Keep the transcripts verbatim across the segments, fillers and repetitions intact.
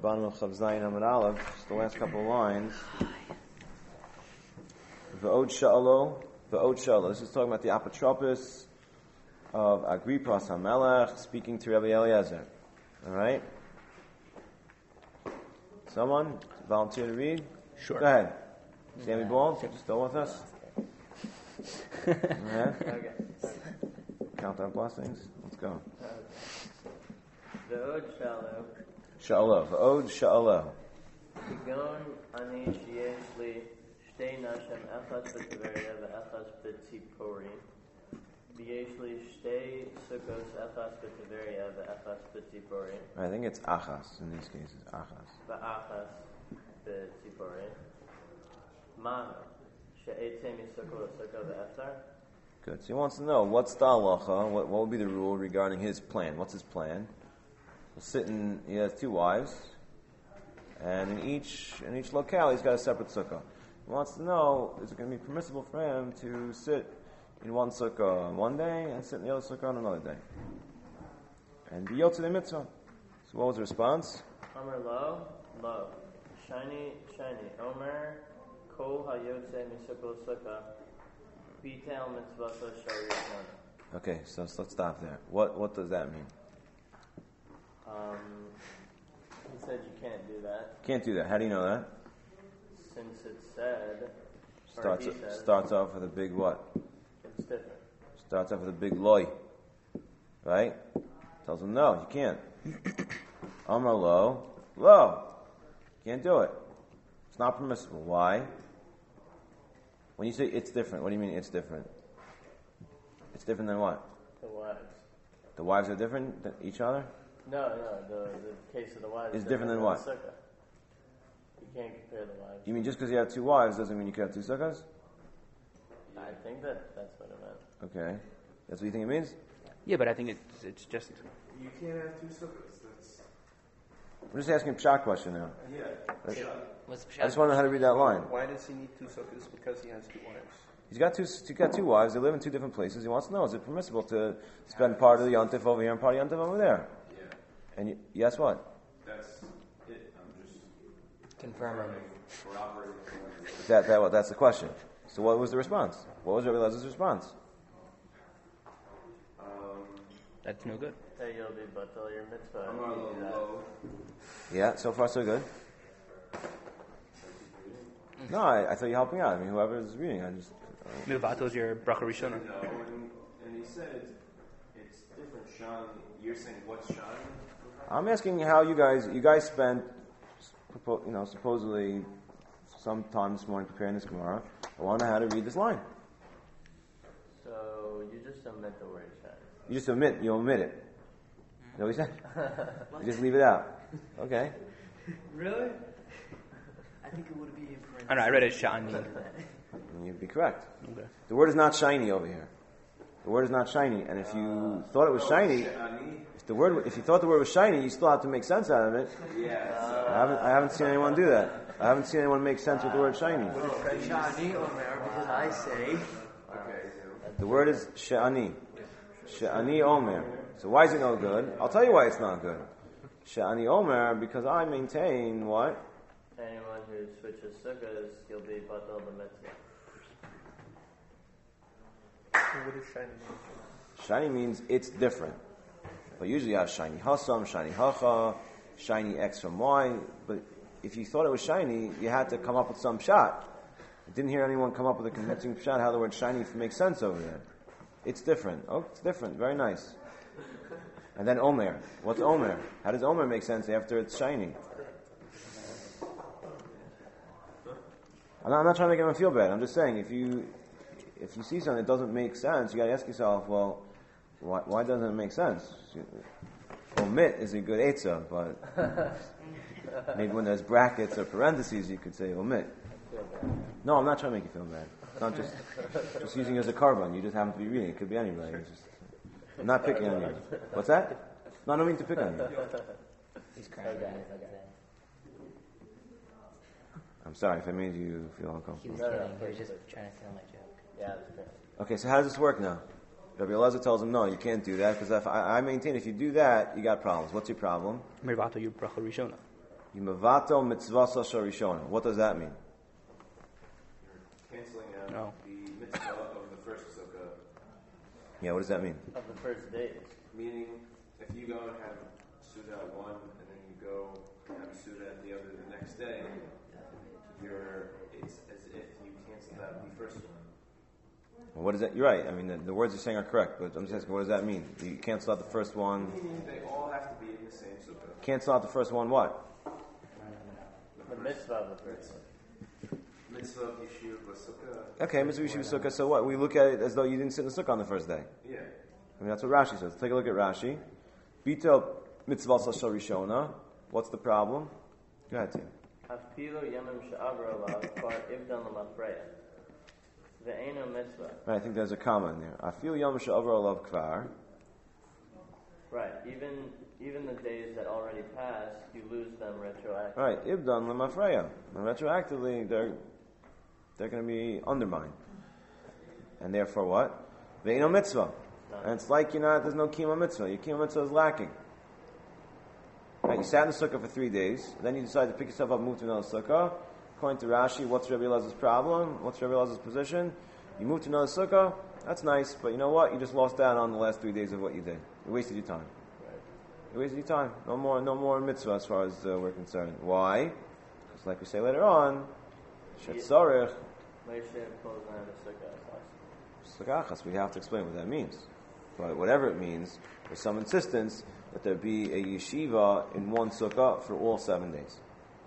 bottom of Chav Zayin Amud Aleph, just the last couple of lines. V'od sha'alo, v'od sha'alo. This is talking about the apotropos of Agrippas HaMelech speaking to Rabbi Eliezer. All right? Someone volunteer to read? Sure. Go ahead. Sammy Ball, you still with us? Go ahead. Okay. Count our blessings. Let's go. V'od sha'alo. Sha'alo. V'od sha'alo. Kigon ani sheyesh li shtei nashem echas b'Tiberia v'echas b'Tzipori. V'yesh li shtei sukkos echas b'Tiberia v'echas b'Tzipori. I think it's achas in these cases. Achas. V'achas b'Tzipori. Ma she'etzei misukko l'sukko v'eftar. Good. So he wants to know what's the halacha, what, what would be the rule regarding his plan. What's his plan? He'll sit in, he has two wives, and in each in each locale he's got a separate sukkah. He wants to know, is it going to be permissible for him to sit in one sukkah on one day and sit in the other sukkah on another day? And be yotzei mitzvah. So what was the response? Omer lo, lo. Shiny, shiny. Omer, kol hayotze misukko l'sukko. Bitel mitzvah shari. Okay, so, so let's stop there. What what does that mean? Um, he said you can't do that. Can't do that. How do you know that? Since it said, Starts or he said, starts off with a big what? it's different. Starts off with a big loy. Right? Tells him, no, you can't. Amar lo, lo. Can't do it. It's not permissible. Why? When you say it's different, what do you mean it's different? It's different than what? The wives. The wives are different than each other? No, no, the, the case of the wives It's is different than what? the sukkah. You can't compare the wives. You mean just because you have two wives doesn't mean you can have two sukkahs? I think that that's what it meant. Okay. That's what you think it means? Yeah, but I think it's it's just You can't have two sukkahs. That's I'm just asking a pshat question now. yeah. What's the I just want to know how to read that line. Why does he need two sukkahs? Because he has two wives. He's got two. He's got two wives. They live in two different places. He wants to know: is it permissible to spend part of the yontif over here and part of the yontif over there? Yeah. And you, yes, what? That's it. I'm just confirming. we're operating. That that what? That's the question. So what was the response? What was Rabbi Elazar's response? Um, That's no good. Hey, you'll be batal your mitzvah. I'm if a you do little that. low. Yeah. So far, so good. No, I, I thought you're helping out. I mean, whoever is reading, I just. Uh, Milvato is your bracha rishona. No, and, and he said it's different. Sean, you're saying what's Sean? I'm asking how you guys. You guys spent, you know, supposedly some time this morning preparing this Gemara. I want to know how to read this line. So you just omit the word shine. You just omit. You omit it. You know what he said? You just leave it out. Okay. Really? I think it would be in I don't know, I read it shani. And you'd be correct. Okay. The word is not shiny over here. The word is not shiny. And if you thought it was shiny, if the word, if you thought the word was shiny, you still have to make sense out of it. Yeah. I haven't, I haven't seen anyone do that. I haven't seen anyone make sense with the word shiny. Shani Omer, because I say The word is she'ani. She'ani omer. So why is it no good? I'll tell you why it's not good. She'ani omer, because I maintain what? Anyone who switches sukkahs, you'll be batal the mitzvah. What is shiny? Shiny means it's different. But usually you have shiny hasam, shiny hacha, shiny X from Y. But if you thought it was shiny, you had to come up with some shot. I didn't hear anyone come up with a convincing shot how the word shiny makes sense over there. It's different. Oh, it's different. Very nice. And then omer. What's omer? How does omer make sense after it's shiny? I'm not, I'm not trying to make everyone feel bad. I'm just saying, if you if you see something that doesn't make sense, you got to ask yourself, well, why, why doesn't it make sense? Omit is a good eitzah, but maybe when there's brackets or parentheses, you could say omit. No, I'm not trying to make you feel bad. It's not just just using it as a carbon. You just happen to be reading. It could be anybody. It's just, I'm not picking on you. What's that? No, I don't mean to pick on you. he's crying. I'm sorry if I made you feel He uncomfortable. was kidding. He was just trying to steal my joke. Yeah, that's great. Okay, so how does this work now? Rabbi Elazar tells him, no, you can't do that, because I, I maintain if you do that, you got problems. What's your problem? Milvato your bracha rishona. Yimavato mitzvasa sharishona. What does that mean? You're canceling out No. the mitzvah of the first sukkah. Yeah, what does that mean? Of the first days. Meaning, if you go and have Suda at one, and then you go and have Suda at the other the next day, you're, it's as if you canceled out the first one. Well, what is that? You're right. I mean, the, the words you're saying are correct, but I'm just asking, what does that mean? You cancel out the first one. Meaning they all have to be in the same sukkah. Cancel out the first one, what? The mitzvah of the first one. Mitzvah of Yeshiva B'Sukkah. Okay, Mitzvah Yeshiva Sukkah, so what? We look at it as though you didn't sit in the Sukkah on the first day. Yeah. I mean, that's what Rashi says. Take a look at Rashi. Bito mitzvah shal rishona. What's the problem? Go ahead, Tim. Afilo yamim she'avra alav kvar ivdan l'mafreya. Ve'eno mitzvah. Right, I think there's a comma in there. I feel yom she'avra alav kvar. Right. Even even the days that already passed, you lose them retroactively. Right, ibdan lemafreya. And retroactively, they're they're going to be undermined. And therefore, what? Ve'eno mitzvah. And it's like you're not. There's no kiyum mitzvah. Your kiyum mitzvah is lacking. Right, you sat in the sukkah for three days. Then you decide to pick yourself up, move to another sukkah. According to Rashi, what's Rabbi Elazar's problem? What's Rabbi Elazar's position? You move to another sukkah. That's nice, but you know what? You just lost out on the last three days of what you did. You wasted your time. You wasted your time. No more, no more mitzvah as far as uh, we're concerned. Why? Because, like we say later on, shetzarich Moshe pulls down the sukkah. sukkachas. We have to explain what that means. But whatever it means, there's some insistence that there be a yeshiva in one sukkah for all seven days.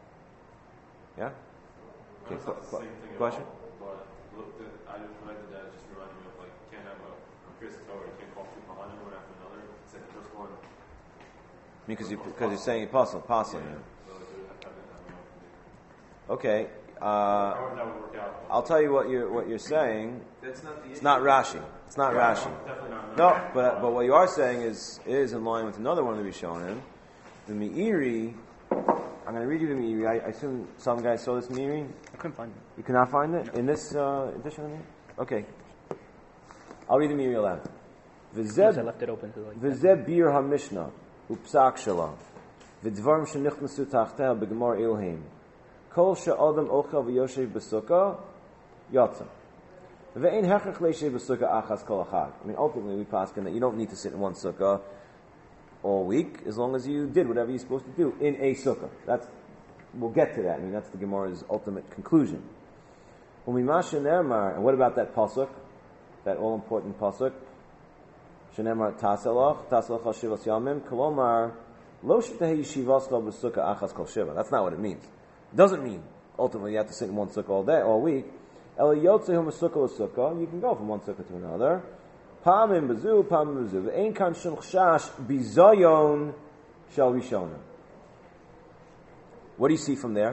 Yeah? Okay, It's qu- not the qu- same thing question? at all, but look, the, I just read that it just reminded me of like you can't have a Chris Torah, you can't call two Kohanim one after another. It's like the first one. Because you, because you're saying apostle, apostle. Yeah. Yeah. So it would have to have it. Okay. Uh, However that would work out. I'll tell you what you're what you're saying. That's not the It's issue. not Rashi. It's not Yeah, Rashi. no, definitely not. No, but but what you are saying is is in line with another one of the Rishonim. The Meiri. I'm going to read you the Meiri. I, I assume some guys saw this Meiri. I couldn't find it. You cannot find it in this uh, edition of the Meiri. Okay. I'll read the Meiri aloud. Because I V'zeb left it open to like. v'zeb bir hamishna upsak shala v'dvarim shenichnasu tachteh b'gemar ilheim kol she'adam ochel v'yoshev b'sukkah yatsa. Ve'ein hechach leishev b'sukkah achas kol achad. I mean, ultimately, we paskin that you don't need to sit in one sukkah all week as long as you did whatever you're supposed to do in a sukkah. That's we'll get to that. I mean, that's the Gemara's ultimate conclusion. Umimasha nermar, and what about that pasuk, that all important pasuk? Shenemar taselach taselach al shivas yamim kolomar lo sheteh yeshivas kol b'sukkah achas kol shiva. That's not what it means. It doesn't mean ultimately you have to sit in one sukkah all day, all week. El yotzehu sukkah l'sukkah. You can go from one sukkah to another. Pamim bezu, pamim bezu. Ein kan shum chashash bizayon shel rishona. What do you see from there?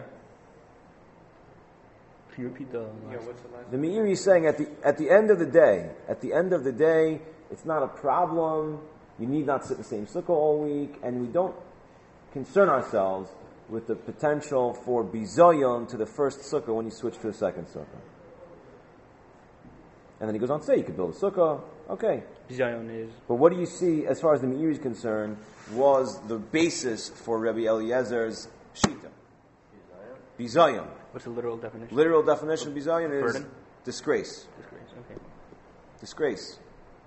Can you repeat the? Yeah, what's the last The Meiri is saying at the at the end of the day, at the end of the day, it's not a problem. You need not sit in the same sukkah all week, and we don't concern ourselves with the potential for bizayon to the first sukkah when you switch to the second sukkah. And then he goes on to say, you could build a sukkah, okay. Zion is. But what do you see, as far as the Meiri is concerned, was the basis for Rabbi Eliezer's shita? Bizayon. What's the literal definition? Literal definition of bizayon is Burden? disgrace. Disgrace. Okay. Disgrace.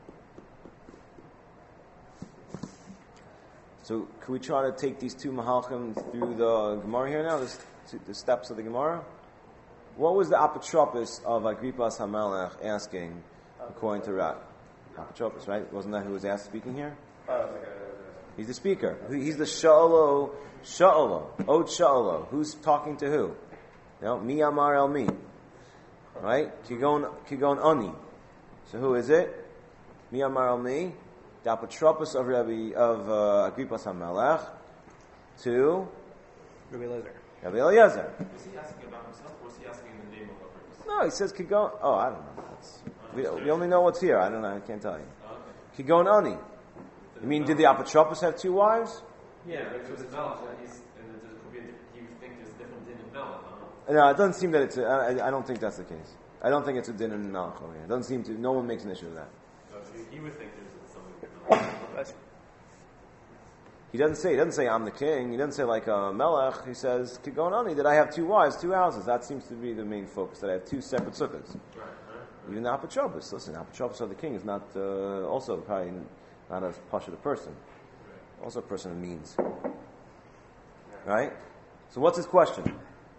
So, can we try to take these two mahalchim through the Gemara here now, the, the steps of the Gemara? What was the apotropos of Agrippas HaMelech asking, according to Rat? Apotropos, right? Wasn't that who was asked speaking here? He's the speaker. He's the sha'alo, sha'alo, od sha'alo. Who's talking to who? You know, mi amar el mi. Right? Kigon, kigon ani. So who is it? Mi amar el mi. The apotropos of Rabbi, of uh, Agrippas HaMelech to Rabbi Eliezer. Rabbi Eliezer. Was he asking about himself, or was he asking in the name of a purpose? No, he says Kigon. Oh, I don't know. That's, we, we only know what's here. I don't know. I can't tell you. Oh, okay. Kigon ani. You mean, did the apotropos have two wives? Yeah, but it was Vela. He's, and there could be a, he would think there's a different din in Vela. Huh? No, it doesn't seem that it's. A, I, I don't think that's the case. I don't think it's a din in Nalcho. It doesn't seem to. No one makes an issue of that. So he, he would think there's something in Vela. That's He doesn't say, he doesn't say, I'm the king. He doesn't say like a melech. He says, Kigonani, that I have two wives, two houses. That seems to be the main focus, that I have two separate sukkahs. Even the apotropos. Listen, apotropos of the king is not, uh, also probably not as posh of a person. Also a person of means. Right? So what's his question?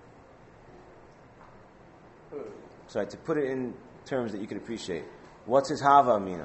Sorry, to put it in terms that you could appreciate. What's his hava amina?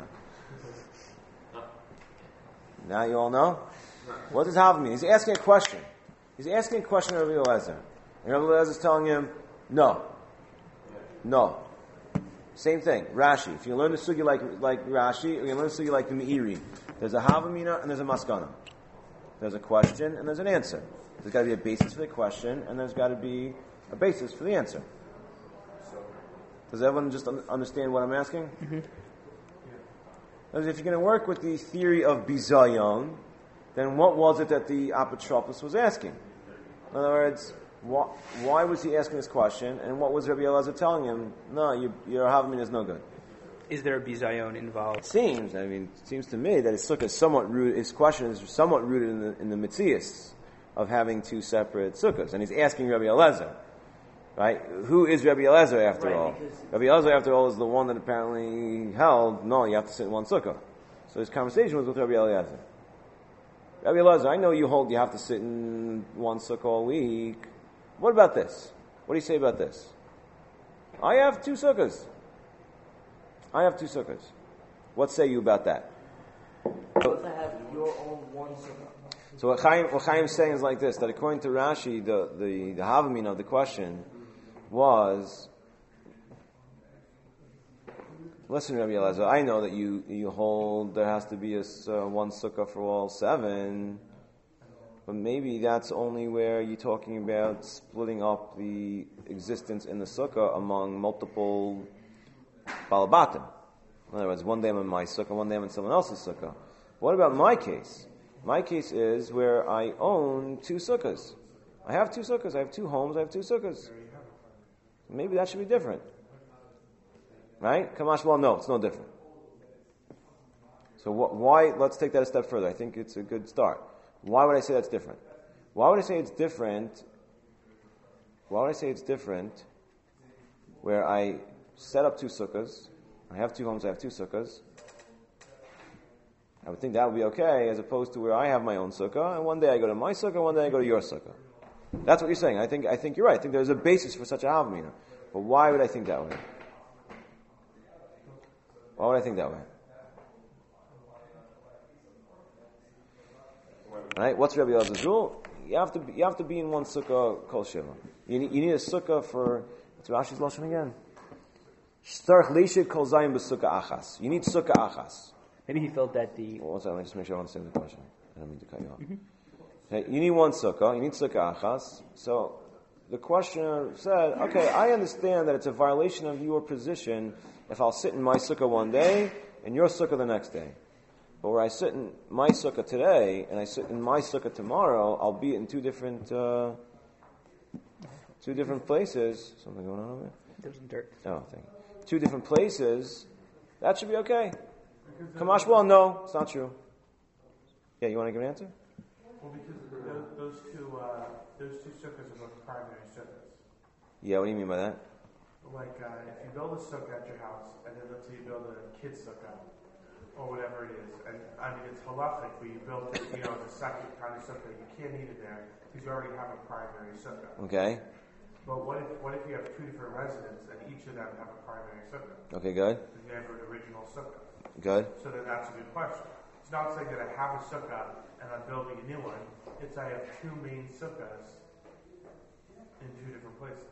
Now you all know? What does hava mean? He's asking a question. He's asking a question of Rabbi Eliezer. And Rabbi Eliezer is telling him, no. No. Same thing. Rashi. If you learn the sugi like, like Rashi, or you learn the sugi like the Meiri, there's a hava amina and there's a maskana. There's a question and there's an answer. There's got to be a basis for the question and there's got to be a basis for the answer. Does everyone just un- understand what I'm asking? Mm-hmm. Because if you're going to work with the theory of bizayon, then what was it that the apotropos was asking? In other words, wh- why was he asking this question? And what was Rabbi Elazar telling him? No, you, your havamin is no good. Is there a bizayon involved? It seems, I mean, it seems to me that his sukkah is somewhat rooted, his question is somewhat rooted in the, in the mitzias of having two separate sukkahs. And he's asking Rabbi Elazar. Right? Who is Rabbi Eliezer after Right, all? because- Rabbi Eliezer after all is the one that apparently held, no, you have to sit in one sukkah. So his conversation was with Rabbi Eliezer. Rabbi Eliezer, I know you hold you have to sit in one sukkah all week. What about this? What do you say about this? I have two sukkahs. I have two sukkahs. What say you about that? What if I have your own one sukkah? So what Chaim, what Chaim is saying is like this, that according to Rashi, the, the, the havamin of the question was, listen, Rabbi Elazar, I know that you, you hold there has to be a, uh, one sukkah for all seven, but maybe that's only where you're talking about splitting up the existence in the sukkah among multiple balabatim. In other words, one day I'm in my sukkah, one day I'm in someone else's sukkah. What about my case? My case is where I own two sukkahs. I have two sukkahs. I have two homes. I have two sukkahs. Maybe that should be different. Right? Kamash, well, no, it's no different. So wh- why, let's take that a step further. I think it's a good start. Why would I say that's different? Why would I say it's different? Why would I say it's different where I set up two sukkahs, I have two homes, I have two sukkahs, I would think that would be okay, as opposed to where I have my own sukkah, and one day I go to my sukkah, one day I go to your sukkah. That's what you're saying. I think I think you're right. I think there's a basis for such a havamina. But why would I think that way? Why would I think that way? Right? What's Rabbi Elazar's rule? You have to be, you have to be in one sukkah kol shiva. You need, you need a sukkah for, what's Rashi's lashon again? Shtarch leishik kol zayim b'sukkah achas. You need sukkah achas. Maybe he felt that the Well, one second, let me just make sure I understand the question. I don't mean to cut you off. Mm-hmm. Okay, you need one sukkah, you need sukkah achas. So the questioner said, okay, I understand that it's a violation of your position if I'll sit in my sukkah one day and your sukkah the next day. But where I sit in my sukkah today and I sit in my sukkah tomorrow, I'll be in two different uh, two different places. Something going on over there? there's some dirt. Oh, thank you. Two different places. That should be okay. Kamash, well, no, it's not true. Yeah, you want to give an answer? Well, because those, those two uh, those two sukkahs are both primary sukkahs. Yeah, what do you mean by that? Like uh, if you build a sukkah at your house, and then let's say you build a kid's sukkah, or whatever it is, and I mean it's halachic, but you built it, you know, the second kind of sukkah, you can't eat it there because you already have a primary sukkah. Okay. But what if what if you have two different residents and each of them have a primary sukkah? Okay, good. Because you have an original sukkah. Good. So then that's a good question. It's not saying that I have a sukkah and I'm building a new one. It's I have two main sukkahs in two different places.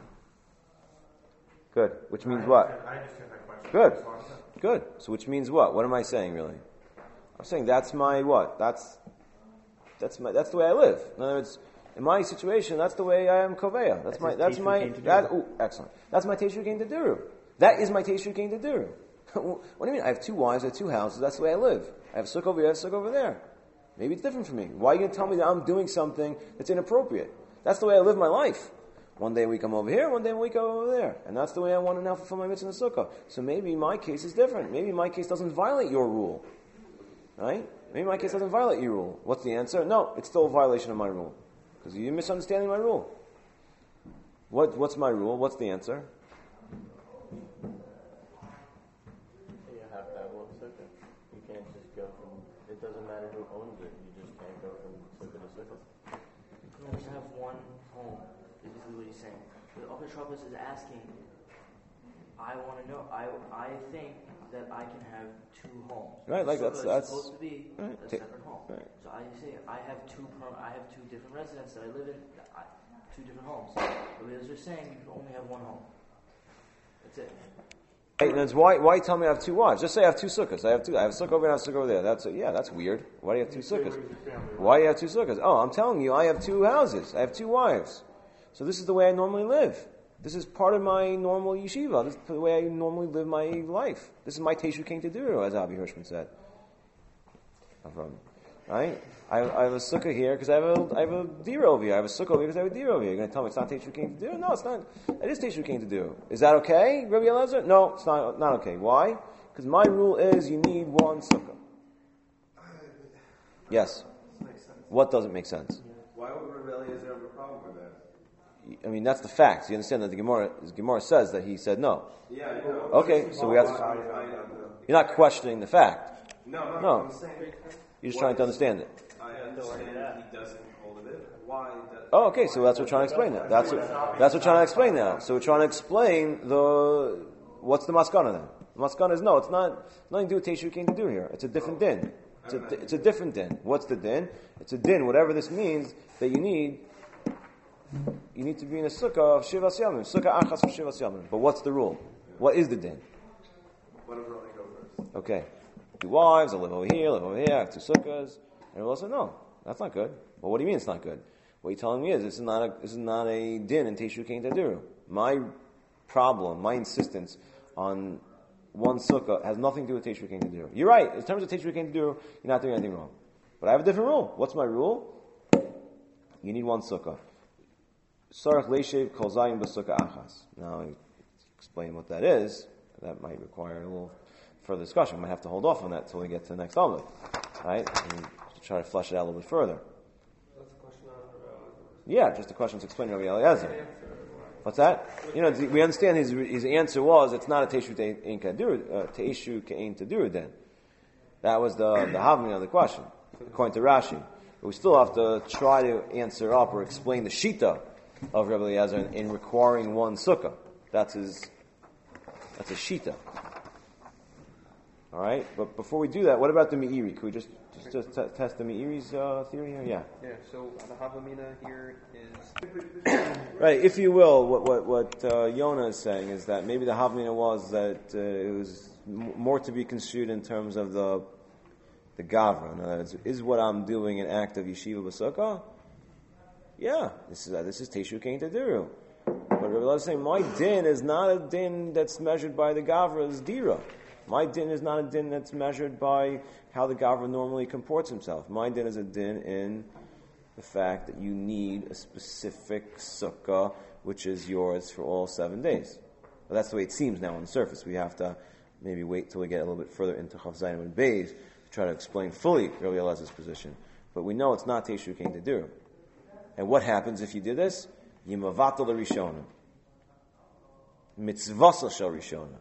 Good. Which means I what? understand- I understand that question. Good. That's all I'm saying. Good. So which means what? What am I saying really? I'm saying that's my what? That's that's my that's the way I live. In other words, in my situation, that's the way I am koveya. That's, That's my his that's Teishu my Kein to that do. oh excellent. That's my Teishu Kein to do. That is my Teishu Kein to do. What do you mean? I have two wives, I have two houses. That's the way I live. I have a sukkah over here, I have a sukkah over there. Maybe it's different for me. Why are you going to tell me that I'm doing something that's inappropriate? That's the way I live my life. One day a week I'm over here, one day a week I'm over there. And that's the way I want to now fulfill my mitzvah in the sukkah. So maybe my case is different. Maybe my case doesn't violate your rule. Right? Maybe my case doesn't violate your rule. What's the answer? No, it's still a violation of my rule. Because you're misunderstanding my rule. What, what's my rule? What's the answer? You have to have one sukkah. You can't just go from, it doesn't matter who owns it, you just can't go from sukkah to sukkah. You have to have one home, is basically what he's saying. The Upper Shabbos is asking, I want to know, I I think that I can have two homes. Right, like Sukkah that's- is that's- supposed to be right, a ta- separate home. right. So I say, I have two per- I have two different residences that I live in, I, two different homes. But as they're saying, you can only have one home. That's it. Right, and that's why, why tell me I have two wives? Just say I have two sukkahs. I have two. I have a sukkah over here, I have a sukkah over there. That's a, yeah, that's weird. Why do you have two sukkahs? Why do you have two sukkahs? Oh, I'm telling you, I have two houses. I have two wives. So this is the way I normally live. This is part of my normal yeshiva. This is the way I normally live my life. This is my Teshu King Taduru, as Avi Hirschman said. Right? I, I have a sukkah here because I have a I have a deer over here. I have a sukkah over here because I have a deer over here. You're going to tell me it's not Teshu King Taduru? No, it's not. It is Teshu King Taduru. Is that okay, Rabbi Eliezer? No, it's not not okay. Why? Because my rule is you need one sukkah. Yes. What doesn't make sense? Why would Rabbi Eliezer have a problem with that? I mean, that's the facts. You understand that the Gemara, the Gemara says that he said no. Yeah, I know. Okay, so we have to. I, I, I, You're not questioning the fact. no, no, No. I'm saying. You're just trying to understand it. I understand he doesn't hold it in. Why? That, Oh, okay. So that's what we're trying to explain now. That's what that's what we're trying to explain now. So we're trying to explain the what's the maskana then. The maskana is no. It's not nothing to do with Teshu King to do here. It's a different din. It's a it's a different din. What's the din? It's a din. Whatever this means that you need. You need to be in a sukkah of Shivas Yamim. Sukkah Achas for Shivas Yamim. But what's the rule? What is the din? whatever, I go first. Okay. Two wives, I live over here, live over here, I have two sukkahs. And we'll say, no, that's not good. Well, what do you mean it's not good? What you're telling me is this is not a, this is not a din in Teshu King Taduru. My problem, my insistence on one sukkah has nothing to do with Teshu King Taduru. You're right. In terms of Teshu King Taduru, you're not doing anything wrong. But I have a different rule. What's my rule? You need one sukkah. Sarach leishev kol zayin b'sukkah achas. Now, I explain what that is. That might require a little further discussion. We might have to hold off on that until we get to the next Amud, right? And try to flesh it out a little bit further. That's a question on uh, Yeah, just a question to explain Rabbi Eliezer. What's that? You know, we understand his his answer was it's not a teishu ke'ein tadur, teishu ke'ein tadur. Then that was the the havmina of the question, according to Rashi. But we still have to try to answer up or explain the shita of Rabbi Eliezer in, in requiring one sukkah. That's his. That's a shita. All right, but before we do that, what about the Meiri? Could we just just, just t- test the Meiri's uh, theory here? Yeah. Yeah, so the Havamina here is Right, if you will, what what what uh, Yonah is saying is that maybe the Havamina was that uh, it was m- more to be construed in terms of the the Gavra. In other words, is what I'm doing an act of Yeshiva B'Sukkah? Yeah, this is uh, this is Teshu Kein Taduru. But Rabbi Elazar is saying my din is not a din that's measured by the Gavra's dira. My din is not a din that's measured by how the Gavra normally comports himself. My din is a din in the fact that you need a specific sukkah which is yours for all seven days. Well, that's the way it seems now on the surface. We have to maybe wait till we get a little bit further into Chav Zayin and Beis to try to explain fully Rabbi Elazar's position. But we know it's not Teshu Kein Taduru. And what happens if you did this? Yimavatal the Rishona. Mitzvasa shel Rishona.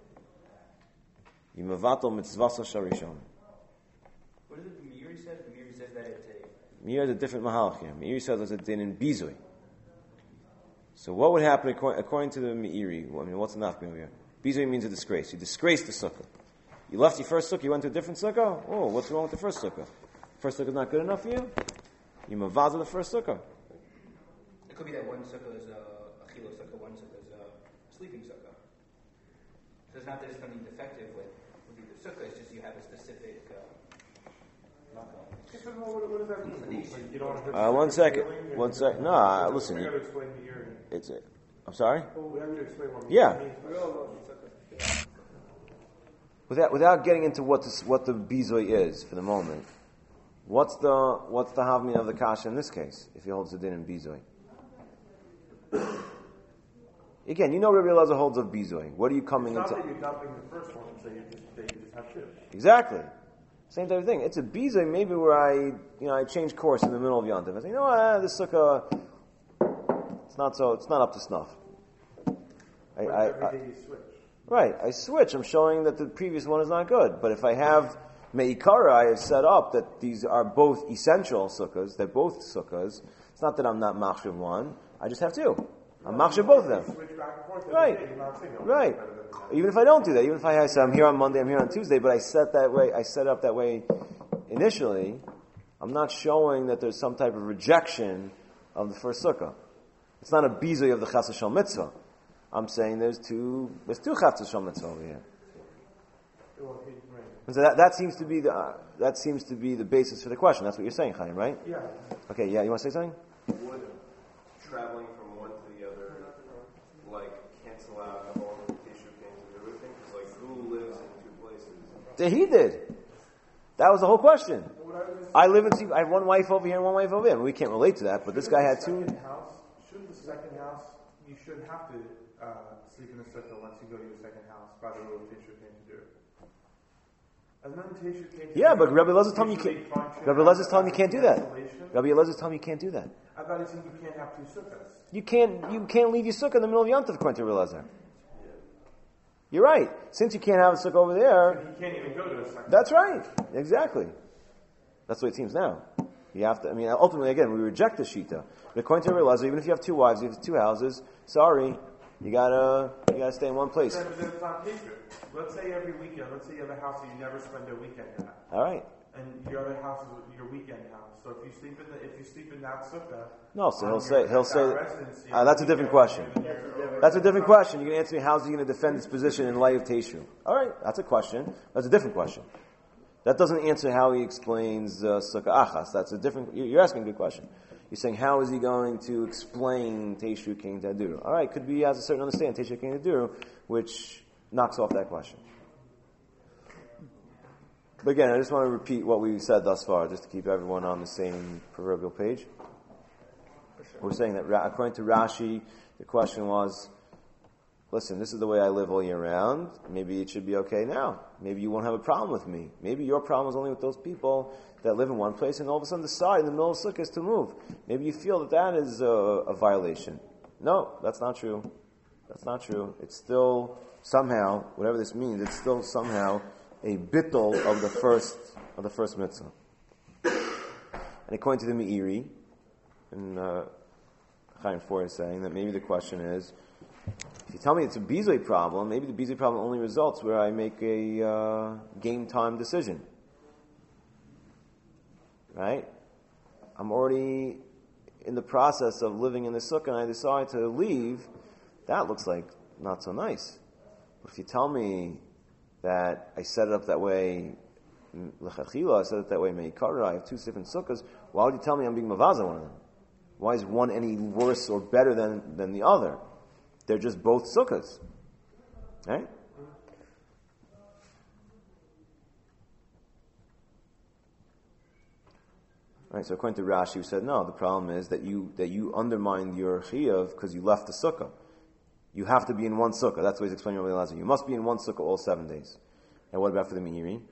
Yimavatal mitzvasa shel Rishona. what is it the Meiri said? The Meiri says that it's a Meiri is a different mahalach here. Meiri says there's a din in Bizui. So what would happen according, according to the Meiri? Well, I mean, what's the nafka here? Bizui means a disgrace. You disgraced the sukkah. You left your first sukkah, you went to a different sukkah? Oh, what's wrong with the first sukkah? First sukkah is not good enough for you? You mavaza the first sukkah. It could be that one sukkah is a, a chilo sukkah, one sukkah is a sleeping sukkah. So it's not that it's going to be defective with, with either sukkah, it's just you have a specific uh, makom. What, what does that mean? Like, you don't have to Uh, one second. One second. No, uh, listen. We got to You, explain the ear. it's it. I'm sorry? Well, we have to explain what Yeah. it means. Without without getting into what this, what the bizoi is for the moment, what's the what's the havmin of the kasha in this case? If he holds the din in bizoi, again, you know Rabbi Elazar holds of bizoi. What are you coming It's not into? that you're dumping the first one, so you just, they just have two. Exactly. Same type of thing. It's a biza maybe where I, you know, I change course in the middle of Yontif. I say, you know what, uh, this sukkah, it's not so, it's not up to snuff. I, But I, every I, day you switch. right, I switch. I'm showing that the previous one is not good. But if I have Meikara, I have set up that these are both essential sukkahs. They're both sukkahs. It's not that I'm not machshav one. I just have two. I'm machshav both of them. You switch back and forth every Right. day. You're not saying, oh, Right. it's better than that. Even if I don't do that, even if I say I'm here on Monday, I'm here on Tuesday, but I set that way, I set up that way initially, I'm not showing that there's some type of rejection of the first sukkah. It's not a bizui of the chas v'shel mitzvah. I'm saying there's two, there's two chas v'shel mitzvah over here. Well, he- right. And so that, that seems to be the, uh, that seems to be the basis for the question. That's what you're saying, Chaim, right? Yeah. Okay, yeah, you want to say something? Would traveling from one to the other, like, cancel out the whole issue came to do everything? Because, like, who lives in two places? That he did. That was the whole question. I live in two, I have one wife over here and one wife over here. I mean, we can't relate to that, but this guy had two. Second house, shouldn't the second house, you shouldn't have to uh, sleep in a sukkah once you go to your second house by the rule of Tishu came to do it. And then Tishu came to Yeah, do but it, Rabbi Elazar's telling you you usually can't. function Rabbi Elazar's telling you you can't do that. isolation. Rabbi Elazar's telling you you can't do that. I thought he said you can't have two sukkahs. You can't. You can't leave your sukkah in the middle of Yom Tov, according to Rabbi Elazar. You're right. Since you can't have a sukkah over there, But he can't even go to a second. that's right. Exactly. That's the way it seems now. You have to. I mean, ultimately, again, we reject the shita. But according to Rabbi Elazar, even if you have two wives, you have two houses. Sorry, you gotta you gotta stay in one place. Then then it's not Tishu. Let's say every weekend, let's say you have a house that you never spend a weekend at. All right. And your other house is your weekend house. So if you sleep in the, if you sleep in that sukkah, No, so he'll on say your- he'll that say. residence, Uh, that's a different question. That's a different question. You're going to answer me, how's he going to defend his position in light of Teshu? All right, that's a question. That's a different question. That doesn't answer how he explains uh, Sukkah Achas. That's a different. You're asking a good question. You're saying, how is he going to explain Teshu King Taduru? All right, could be he has a certain understanding Teshu King Taduru, which knocks off that question. But again, I just want to repeat what we've said thus far, just to keep everyone on the same proverbial page. We're saying that according to Rashi, the question was, listen, this is the way I live all year round. Maybe it should be okay now. Maybe you won't have a problem with me. Maybe your problem is only with those people that live in one place and all of a sudden decide in the middle of Sukkot is to move. Maybe you feel that that is a, a violation. No, that's not true. That's not true. It's still somehow, whatever this means, it's still somehow a bittul of the first of the first mitzvah. And according to the Meiri, and uh, Chaim Four is saying that maybe the question is, if you tell me it's a bizui problem, maybe the bizui problem only results where I make a uh, game time decision. Right? I'm already in the process of living in the sukkah and I decide to leave. That looks like not so nice. But if you tell me that I set it up that way, l'chachila, I set it that way, meikara, I have two different sukkahs, why would you tell me I'm being mavaza one of them? Why is one any worse or better than, than the other? They're just both sukkahs. Right? Right, so according to Rashi, we said, no, the problem is that you that you undermined your chiyuv because you left the sukkah. You have to be in one sukkah. That's what he's explaining over the You must be in one sukkah all seven days. And what about for the Meiri?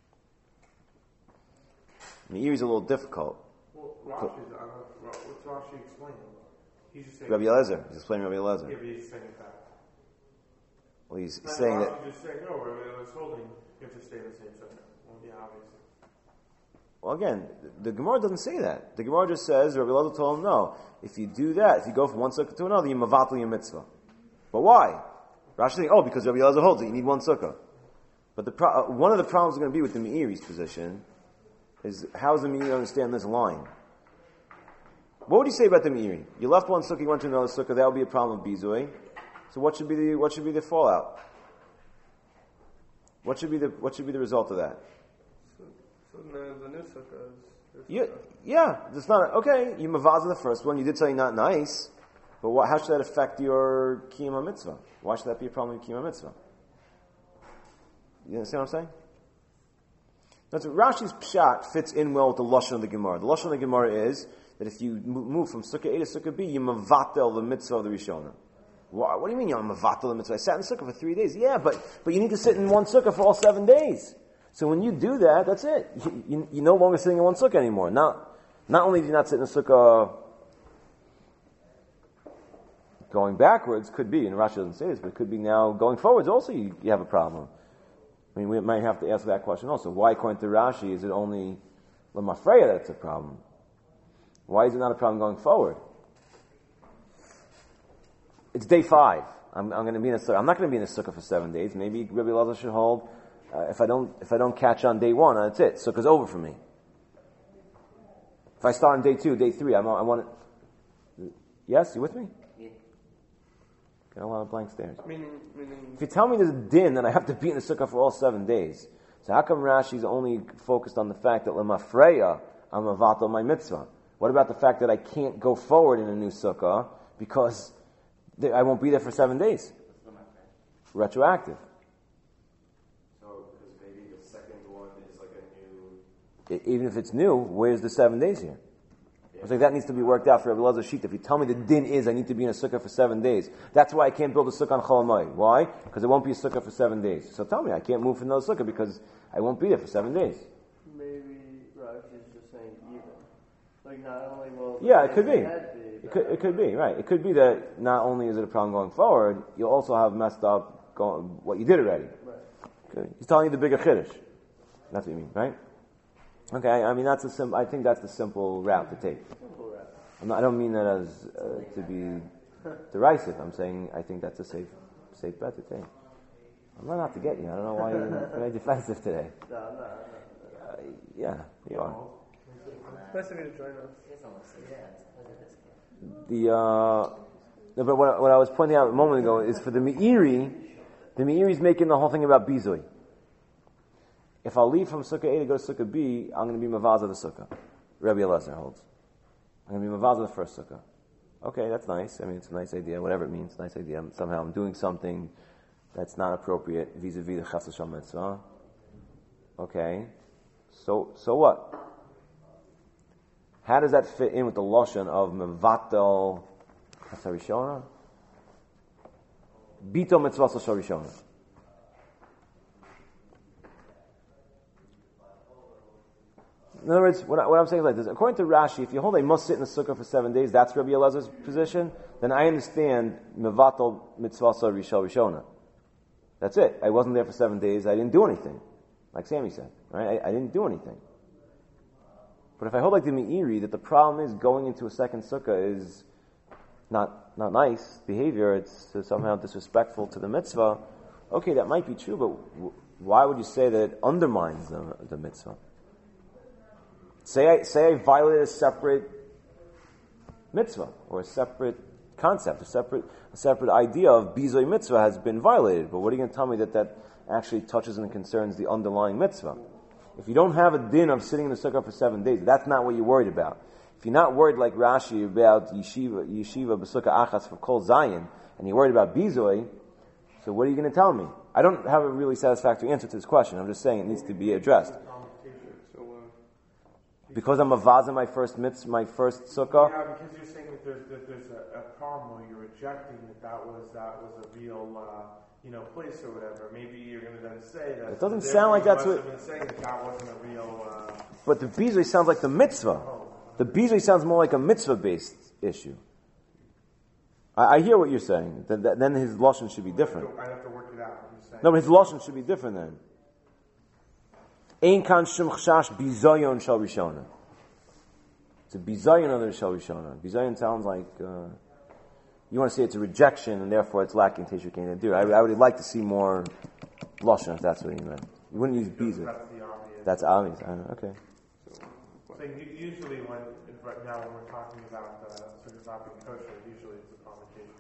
Meiri is a little difficult. Well, Rashi's, I don't, what's Rashi explaining? He's just saying. Rabbi Eliezer. He's explaining Rabbi Eliezer. Yeah, but he's saying that. Well, he's Not saying Rashi's that. just saying, no, Rabbi Eliezer holding, you have to stay in the same sukkah. Well, yeah, obviously. Well, again, the Gemara doesn't say that. The Gemara just says, Rabbi Eliezer told him, no, if you do that, if you go from one sukkah to another, you mavatli your mitzvah. But why? Rashi saying, oh, because Rabbi Eliezer holds it, you need one sukkah. But the pro- uh, one of the problems going to be with the Meiri's position is how does the Meiri understand this line? What would you say about the Meiri? You left one sukkah, you went to another sukkah, that would be a problem of bizui. So what should be the what should be the fallout? What should be the what should be the result of that? So, so the, the new sukkah is. Yeah, yeah, it's not okay. You mavaza the first one. You did something not nice, but what, how should that affect your kiyum mitzvah? Why should that be a problem with kiyum mitzvah? You understand what I'm saying? That's Rashi's pshat fits in well with the lashon of the Gemara. The lashon of the Gemara is that if you move from sukkah A to sukkah B, you mavatel the mitzvah of the Rishonah. What, what do you mean you're mavatel the mitzvah? I sat in the sukkah for three days. Yeah, but but you need to sit in one sukkah for all seven days. So when you do that, that's it. You, you, you're no longer sitting in one sukkah anymore. Not, not only do you not sit in a sukkah going backwards, could be, and Rashi doesn't say this, but it could be now going forwards also you, you have a problem. I mean, we might have to ask that question also. Why, according to Rashi, is it only Lamafreya that's a problem? Why is it not a problem going forward? It's day five. I'm, I'm going to be in a sukkah. I'm not going to be in a sukkah for seven days. Maybe Rabbi Elazar should hold. Uh, if I don't, if I don't catch on day one, that's it. Sukkah's over for me. If I start on day two, day three, I'm, I want it. Yes, you with me? Yeah. Got a lot of blank stares. Meaning, meaning. If you tell me there's a din, then I have to be in the sukkah for all seven days. So how come Rashi's only focused on the fact that Lemafreya, I'm avatal my mitzvah? What about the fact that I can't go forward in a new sukkah because I won't be there for seven days? Retroactive. So, because maybe the second one is like a new. I, even if it's new, where's the seven days here? I was like, that needs to be worked out for Rabbi Elazar Shita. If you tell me the din is I need to be in a sukkah for seven days, that's why I can't build a sukkah on Chol Hamoed. Why? Because it won't be a sukkah for seven days. So tell me, I can't move from another sukkah because I won't be there for seven days. Maybe Rashi is just saying even. Like not only will. Yeah, it could be. be It could, it could be, right. It could be that not only is it a problem going forward, you'll also have messed up going, what you did already. Right. Okay. He's telling you the bigger chiddush. That's what you mean, right? Okay, I mean, that's a sim- I think that's the simple route to take. Simple route. I'm not, I don't mean that as uh, to be derisive. I'm saying I think that's a safe safe bet to take. I'm not out to get you. I don't know why you're very defensive today. No, no, no. Uh, yeah, you are. Nice of you to join us. The uh, no, but what, what I was pointing out a moment ago is for the Meiri, the Meiri is making the whole thing about Bizui. If I'll leave from Sukkah A to go to Sukkah B, I'm going to be Mavaza the Sukkah. Rabbi Elazar holds. I'm going to be Mavaza the first Sukkah. Okay, that's nice. I mean, it's a nice idea, whatever it means. Nice idea. I'm, somehow I'm doing something that's not appropriate vis-a-vis the Chas Hashem Mitzvah. Okay, so so what? How does that fit in with the Lashon of Mevatel Hasarishona? Bito Mitzvah Hasarishona. In other words, what, I, what I'm saying is like this. According to Rashi, if you hold a must sit in the sukkah for seven days, that's Rabbi Elazar's position, then I understand Mevatel Mitzvah Rishal Rishona. That's it. I wasn't there for seven days. I didn't do anything. Like Sammy said. Right? I, I didn't do anything. But if I hold like the Meiri, that the problem is going into a second sukkah is not not nice behavior, it's somehow disrespectful to the mitzvah, okay, that might be true, but w- why would you say that it undermines the, the mitzvah? Say I, say I violated a separate mitzvah, or a separate concept, a separate a separate idea of Bizoy mitzvah has been violated, but what are you going to tell me that that actually touches and concerns the underlying mitzvah? If you don't have a din of sitting in the sukkah for seven days, that's not what you're worried about. If you're not worried like Rashi about yeshiva, yeshiva b'sukkah achas for kol zayin, and you're worried about bizoy, so what are you going to tell me? I don't have a really satisfactory answer to this question. I'm just saying it needs to be addressed. So, uh, Because I'm a vaz in my first mitzvah, my first sukkah. Yeah, because you're saying that there's, that there's a, a problem where you're rejecting that that was that was a real uh, you know place or whatever. Maybe you're going to then say that. It doesn't that sound like that's must what- have been saying that that wasn't a real. Uh, But the bizoy sounds like the mitzvah. The bizoy sounds more like a mitzvah-based issue. I, I hear what you're saying. Then, then his lashon should be different. I have to work it out. I'm just saying. No, but his lashon should be different then. Ein kan shum chashash bizayon shal rishona. It's a bizayon other shal rishona. Bizayon sounds like uh, you want to say it's a rejection and therefore it's lacking teshuvah can't do. I, I would like to see more lashon if that's what he meant. You wouldn't use bizayon. That's the obvious. That's obvious. I know. Okay. So u- usually when right now when we're talking about uh, sort of not being kosher, usually it's a conversation.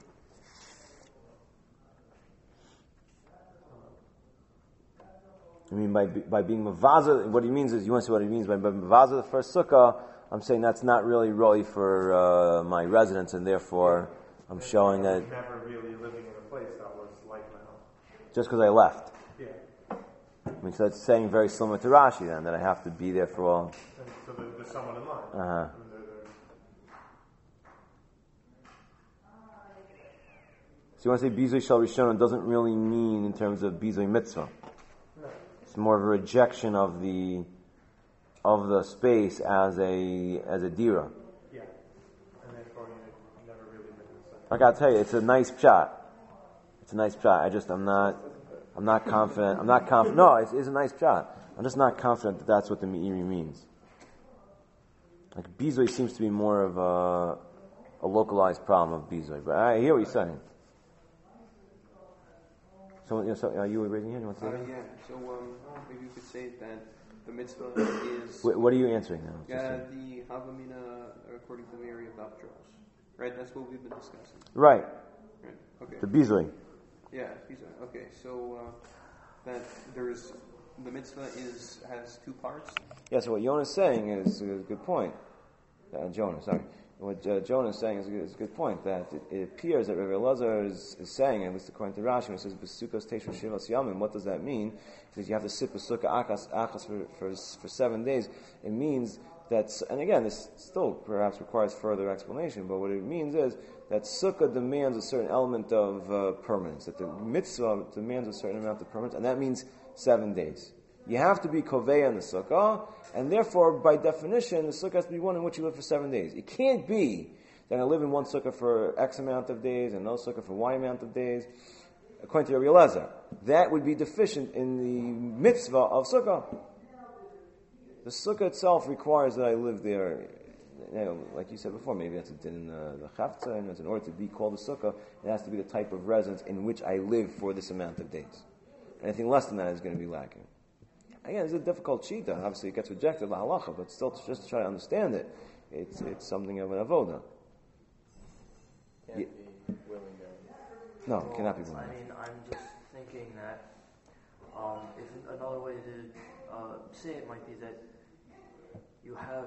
I mean, by by being mavaza, what he means is, you want to see what he means by, by mavaza the first sukkah. I'm saying that's not really really for uh, my residence, and therefore I'm showing that Never really living in a place that was like my home. just because I left. Yeah. I mean, so it's saying very similar to Rashi then, that I have to be there for all. And so there, there's someone in line. Uh-huh. And they're- they're- So you want to say Bizoy Shal Rishon doesn't really mean in terms of Bizoy Mitzvah. It's more of a rejection of the of the space as a as a dira. Yeah. And therefore you never really been in the sukkah. I gotta tell you, it's a nice shot. It's a nice shot. I just I'm not I'm not confident. I'm not confident. No, it's, it's a nice shot. I'm just not confident that that's what the Meiri means. Like Bizoi seems to be more of a, a localized problem of Bizoi, but I hear what you're saying. So, you know, so are you raising your hand? You want to say Uh, that? yeah, so um, maybe you could say that the mitzvah is Wait, what are you answering now? Just uh, say- the Havamina according to Mary of Abdros. Right, that's what we've been discussing. Right, Right, okay. the Bizoi. Yeah, he's a, okay, so uh, that there's, the mitzvah is, has two parts. Yeah, so what Jonah is saying is a good point. Uh, Jonah, sorry. What uh, Jonah is saying is a good, is a good point, that it, it appears that Rabbi Elazar is, is saying, at least according to Rashi, when it says, B'sukkos teishu shivas yamim, what does that mean? He says you have to sit b'sukkah achas, achas for, for, for seven days. It means that, and again, this still perhaps requires further explanation, but what it means is that sukkah demands a certain element of uh, permanence, that the mitzvah demands a certain amount of permanence, and that means seven days. You have to be koveya in the sukkah, and therefore, by definition, the sukkah has to be one in which you live for seven days. It can't be that I live in one sukkah for X amount of days, and another sukkah for Y amount of days. According to Rabbi Elazar, that would be deficient in the mitzvah of sukkah. The sukkah itself requires that I live there, you know, like you said before, maybe that's a din in the, the chavtza, and in order to be called a sukkah, it has to be the type of residence in which I live for this amount of days. Anything less than that is going to be lacking. Again, it's a difficult shita. Obviously, it gets rejected, la halacha, but still, just to try to understand it, it's it's something of an avoda. Can't Yeah. be willing to. No, it cannot be I blind. mean, I'm just thinking that um, if another way to uh, say it might be that you have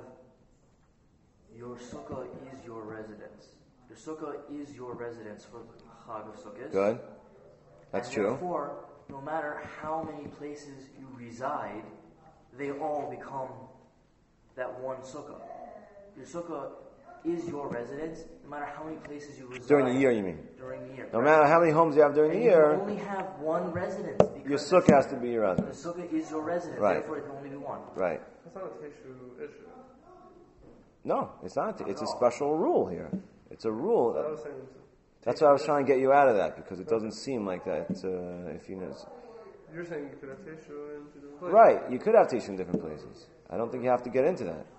your sukkah is your residence. Your sukkah is your residence for the Chag of Sukkot. Good. That's and true. Therefore, no matter how many places you reside, they all become that one sukkah. Your sukkah is your residence, no matter how many places you reside. During the year, you mean? During the year. No matter how many homes you have during and the you year, can only have one residence. your Because sukkah has to be your the residence. sukkah is your residence, Right. therefore it can only be one. Right. That's not a Teshu issue. No, it's not. It's a special rule here. It's a rule. I was saying it's That's why I was trying to get you out of that, because it doesn't seem like that. Uh, if you know, You're saying you could have Teshu in two different places. right? You could have teaching in different places. I don't think you have to get into that.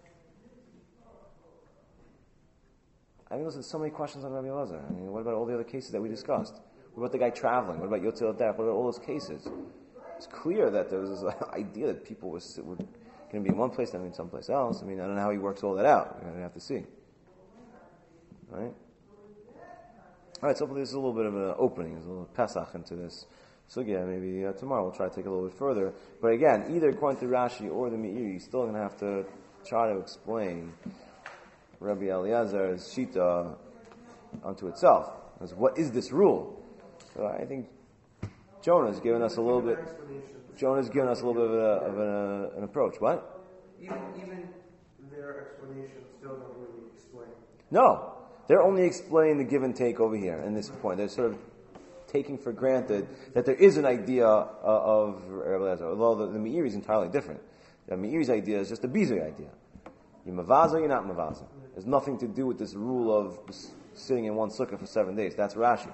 I mean, listen, so many questions on Rabbi Elazar. I mean, what about all the other cases that we discussed? What about the guy traveling? What about Yotzei Derech? What about all those cases? It's clear that there was this idea that people were, were going to be in one place, then in someplace else. I mean, I don't know how he works all that out. We're going to have to see. Right? All right, so hopefully this is a little bit of an opening, there's a little Pesach into this sugya. Maybe uh, tomorrow we'll try to take it a little bit further. But again, either according to Rashi or the Meiri, you're still going to have to try to explain Rabbi Eliezer's shita unto itself. Because what is this rule? So I think Jonah's given us a little bit. Jonah's given us a little bit of, a, of an, uh, an approach. What? Even even their explanation still don't really explain. No. They're only explaining the give and take over here in this point. They're sort of taking for granted that there is an idea uh, of Rabbi Eliezer, although the, the Meiri is entirely different. The Meiri's idea is just a Bizui idea. You're mavaza, you're not mavaza. There's nothing to do with this rule of sitting in one sukkah for seven days. That's Rashi.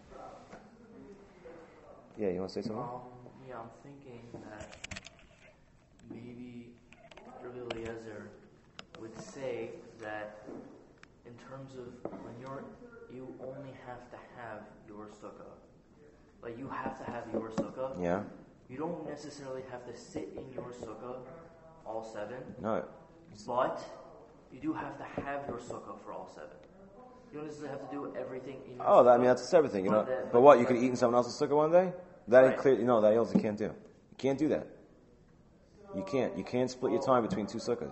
Yeah, you want to say something? Um, yeah, I'm thinking that maybe Rabbi Eliezer would say that in terms of when you're, you only have to have your sukkah. Like you have to have your sukkah. Yeah. You don't necessarily have to sit in your sukkah all seven. No. But you do have to have your sukkah for all seven. You don't necessarily have to do everything in your Oh, sukkah. that, I mean, that's a separate thing. You know. But the- But what, you could eat in someone else's sukkah one day? That ain't Right. clear. No, that also can't do. You can't do that. You can't. You can't split your time between two sukkahs.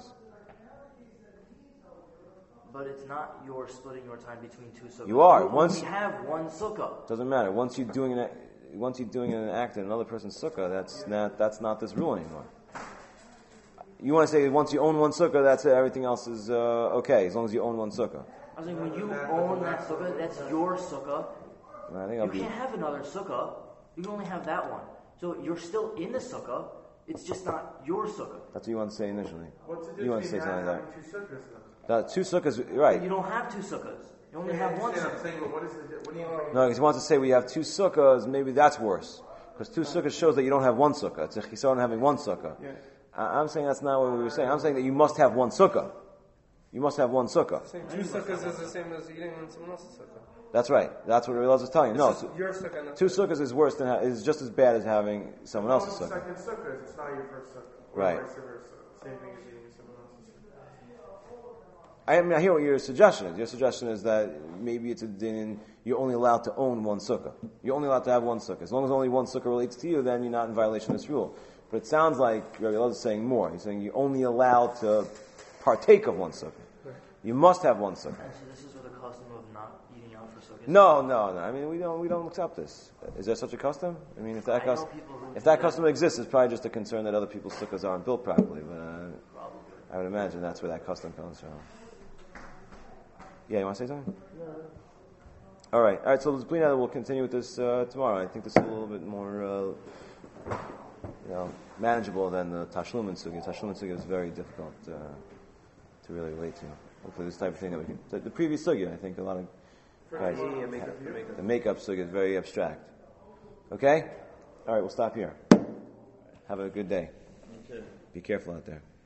But it's not your splitting your time between two sukkahs. You are. You Once- only have one sukkah. Doesn't matter. Once you're doing an once you're doing an act in another person's sukkah, that's not that's not this rule anymore. You want to say once you own one sukkah, that's it. Everything else is uh, okay as long as you own one sukkah. I was like, when you own that sukkah, that's your sukkah. I think You I'll be. can't have another sukkah. You can only have that one. So you're still in the sukkah, it's just not your sukkah. That's what you want to say initially. What's the You want to difference say between something like having two sukkahs that. then? The two sukkahs, right. You don't have two sukkahs. You only Yeah, have I one understand. sukkah. I'm saying, but what is the di- what do you mean? No, because he wants to say we have two sukkahs, maybe that's worse. Because two sukkahs shows that you don't have one sukkah. It's a chisaron having one sukkah. Yeah. I- I'm saying that's not what we were saying. I'm saying that you must have one sukkah. You must have one sukkah. Saying two sukkahs is the same as eating on someone else's sukkah. That's right. That's what Relaz is telling you. No, It's just your sukkah, not two sukkahs is worse than ha- is just as bad as having someone Well, else's it's the sukkah. second sukkah. It's not your first sukkah. Or Right. vice versa. Same thing as eating someone else's sukkah. I mean, I hear what your suggestion is. Your suggestion is that maybe it's a din. You're only allowed to own one sukkah. You're only allowed to have one sukkah. As long as only one sukkah relates to you, then you're not in violation of this rule. But it sounds like Rabbi Elazar is saying more. He's saying you're only allowed to partake of one sukkah. You must have one sukkah. And so this is with the custom of not eating out for sukkahs? No, no, no. I mean, we don't we don't accept this. Is there such a custom? I mean, if that I know custom people who if do that that. custom exists, it's probably just a concern that other people's sukkahs aren't built properly. But uh, Probably. I would imagine that's where that custom comes from. Yeah, you want to say something? No. All right, all right. So let's we'll continue with this uh, tomorrow. I think this is a little bit more, uh, you know, manageable than the Tashlumin Sugi. Tashlumin Sugi is very difficult uh, to really relate to. Hopefully, this type of thing that we can. The, the previous Sugi, I think a lot of guys. Yeah, makeup, the makeup. The makeup Sugi is very abstract. Okay. All right, we'll stop here. Have a good day. You too. Be careful out there.